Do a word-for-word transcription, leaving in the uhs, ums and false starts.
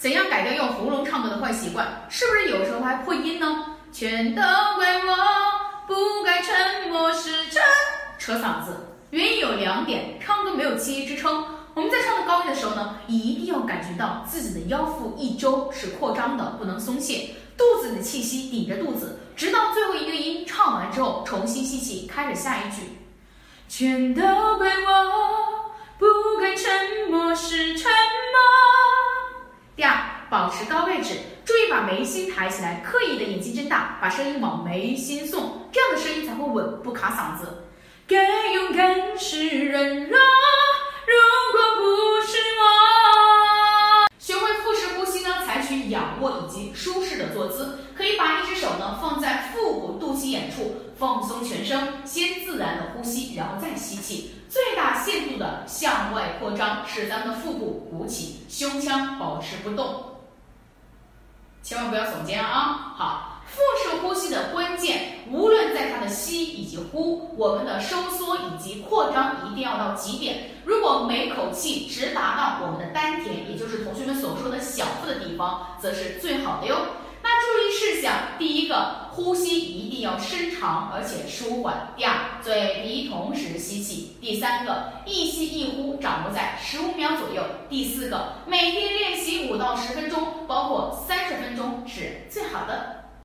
怎样改掉用喉咙唱歌的坏习惯？是不是有时候还破音呢？全都怪我，不该沉默是真，扯嗓子。原因有两点：唱歌没有气息支撑。我们在唱到高音的时候呢，一定要感觉到自己的腰腹一周是扩张的，不能松懈。肚子里的气息顶着肚子，直到最后一个音唱完之后，重新吸气，开始下一句。全都怪我，不该沉默是沉默。第二，保持高位置，注意把眉心抬起来，刻意的眼睛睁大，把声音往眉心送，这样的声音才会稳，不卡嗓子。该勇敢是软弱，如果不是我。学会腹式呼吸呢，采取仰卧以及舒适的坐姿，可以把一只手呢放在腹部肚脐眼处，放松全身，先自然的呼吸，然后再吸气，最大限度的向外扩张，使咱们的腹部鼓起，胸腔保持不动，千万不要耸肩啊！好，腹式呼吸的关键，无论在它的吸以及呼，我们的收缩以及扩张一定要到极点。如果每口气直达到我们的丹田，也就是同学们所说的小腹的地方，则是最好的哟。那注意事项，第一个，呼吸一定要深长而且舒缓；第二，嘴鼻同时吸气；第三个，一吸一呼掌握在十五秒左右；第四个，每天练习五到十分钟，包括三十分钟是最好的。